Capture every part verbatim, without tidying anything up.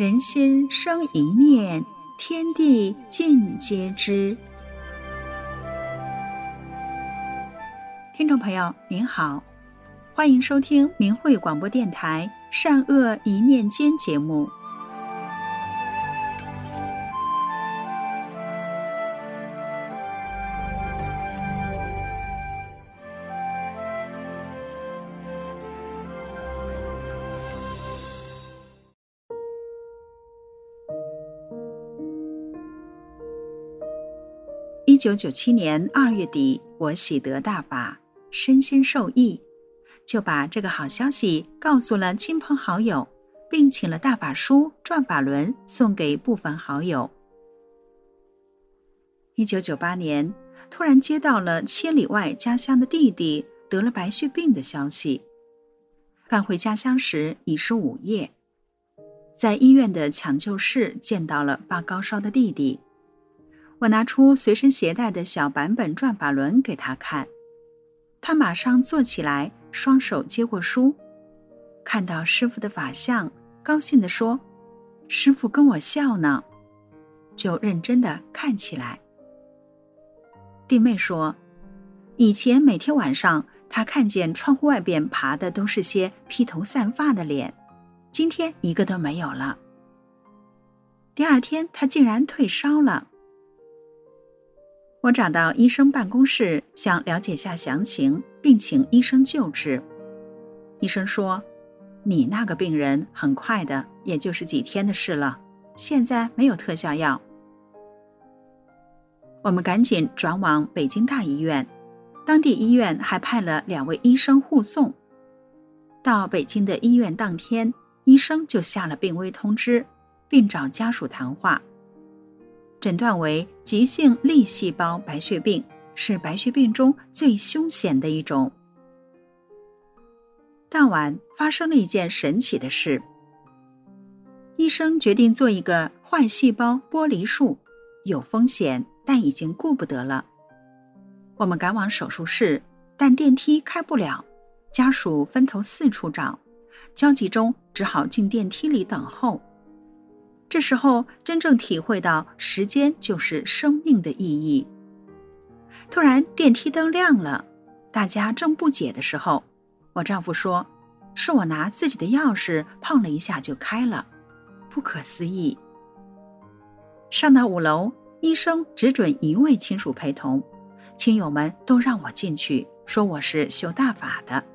人心生一念，天地尽皆知。听众朋友您好，欢迎收听明慧广播电台善恶一念间节目。一九九七年二月底，我喜得大法，身心受益，就把这个好消息告诉了亲朋好友，并请了大法书、转法轮送给部分好友。一九九八年，突然接到了千里外家乡的弟弟得了白血病的消息。赶回家乡时已是午夜，在医院的抢救室见到了发高烧的弟弟。我拿出随身携带的小版本转法轮给他看，他马上坐起来，双手接过书，看到师父的法相，高兴地说：“师父跟我笑呢。”就认真地看起来。弟妹说，以前每天晚上他看见窗户外边爬的都是些披头散发的脸，今天一个都没有了。第二天他竟然退烧了。我找到医生办公室，想了解下详情，并请医生救治。医生说，你那个病人很快的，也就是几天的事了，现在没有特效药。我们赶紧转往北京大医院，当地医院还派了两位医生护送。到北京的医院当天，医生就下了病危通知，并找家属谈话。诊断为急性粒细胞白血病，是白血病中最凶险的一种。当晚发生了一件神奇的事，医生决定做一个坏细胞剥离术，有风险，但已经顾不得了。我们赶往手术室，但电梯开不了，家属分头四处找，焦急中只好进电梯里等候。这时候真正体会到时间就是生命的意义。突然电梯灯亮了，大家正不解的时候，我丈夫说，是我拿自己的钥匙碰了一下就开了，不可思议。上到五楼，医生只准一位亲属陪同，亲友们都让我进去，说我是修大法的。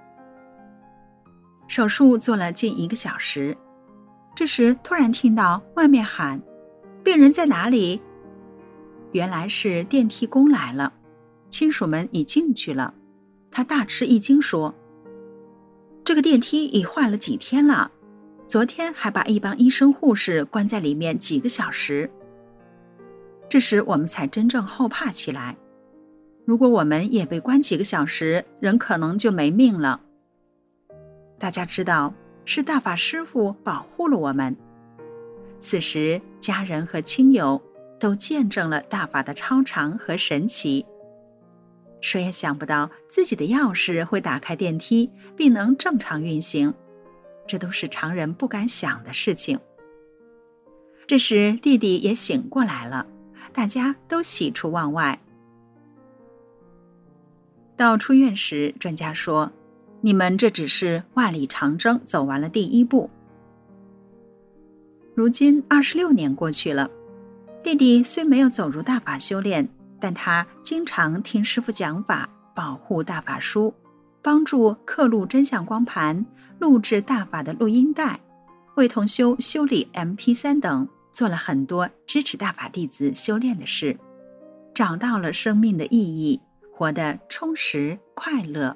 手术做了近一个小时，这时突然听到外面喊，病人在哪里？原来是电梯工来了，亲属们已进去了。他大吃一惊说，这个电梯已换了几天了，昨天还把一帮医生护士关在里面几个小时。这时我们才真正后怕起来，如果我们也被关几个小时，人可能就没命了。大家知道是大法师父保护了我们。此时家人和亲友都见证了大法的超常和神奇，谁也想不到自己的钥匙会打开电梯并能正常运行，这都是常人不敢想的事情。这时弟弟也醒过来了，大家都喜出望外。到出院时，专家说，你们这只是万里长征走完了第一步。如今二十六年过去了，弟弟虽没有走入大法修炼，但他经常听师父讲法，保护大法书，帮助刻录真相光盘，录制大法的录音带，为同修修理 M P 三 等，做了很多支持大法弟子修炼的事，找到了生命的意义，活得充实快乐。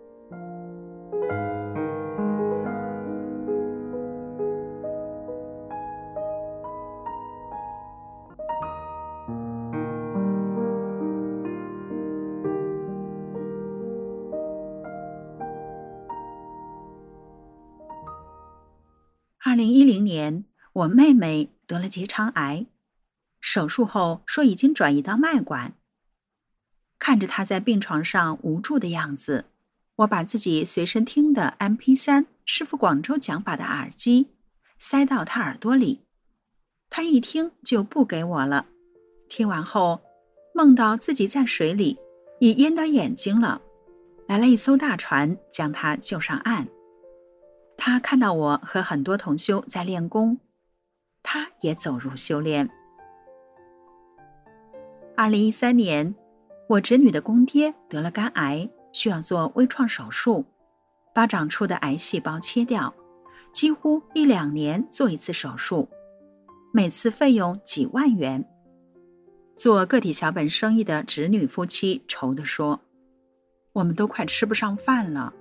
二零一零年，我妹妹得了结肠癌，手术后说已经转移到脉管。看着她在病床上无助的样子，我把自己随身听的 M P 三 师父广州讲法的耳机塞到他耳朵里。他一听就不给我了，听完后梦到自己在水里，已淹到眼睛了，来了一艘大船将他救上岸。他看到我和很多同修在练功，他也走入修炼。二零一三年，我侄女的公爹得了肝癌，需要做微创手术，把长出的癌细胞切掉，几乎一两年做一次手术，每次费用几万元。做个体小本生意的侄女夫妻愁地说，我们都快吃不上饭了。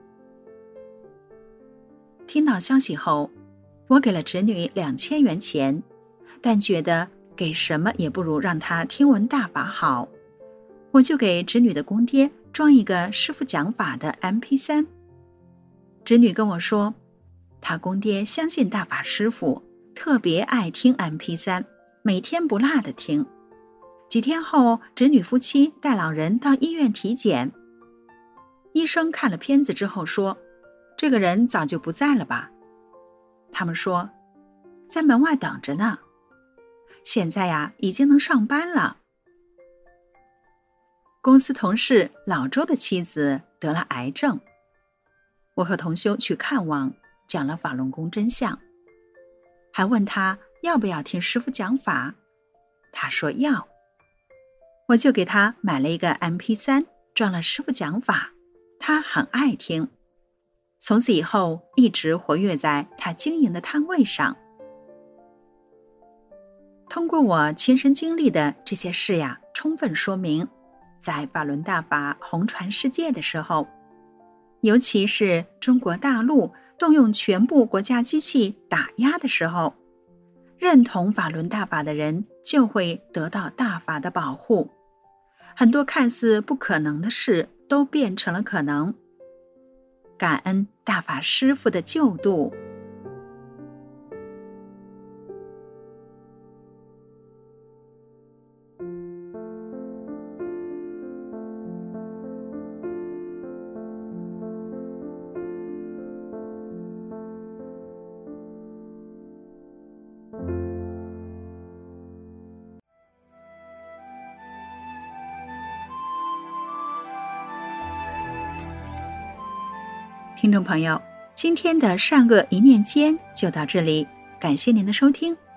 听到消息后，我给了侄女两千元钱，但觉得给什么也不如让她听闻大法好，我就给侄女的公爹装一个师父讲法的 M P 三。 侄女跟我说，她公爹相信大法师父，特别爱听 M P 三， 每天不落的听。几天后，侄女夫妻带老人到医院体检，医生看了片子之后说，这个人早就不在了吧？他们说，在门外等着呢，现在呀，已经能上班了。公司同事老周的妻子得了癌症，我和同修去看望，讲了法轮功真相，还问他要不要听师父讲法，他说要。我就给他买了一个 M P 三， 装了师父讲法，他很爱听，从此以后一直活跃在他经营的摊位上。通过我亲身经历的这些事呀，充分说明在法轮大法红传世界的时候，尤其是中国大陆动用全部国家机器打压的时候，认同法轮大法的人就会得到大法的保护，很多看似不可能的事都变成了可能。感恩大法师父的救度。听众朋友，今天的善恶一念间就到这里，感谢您的收听，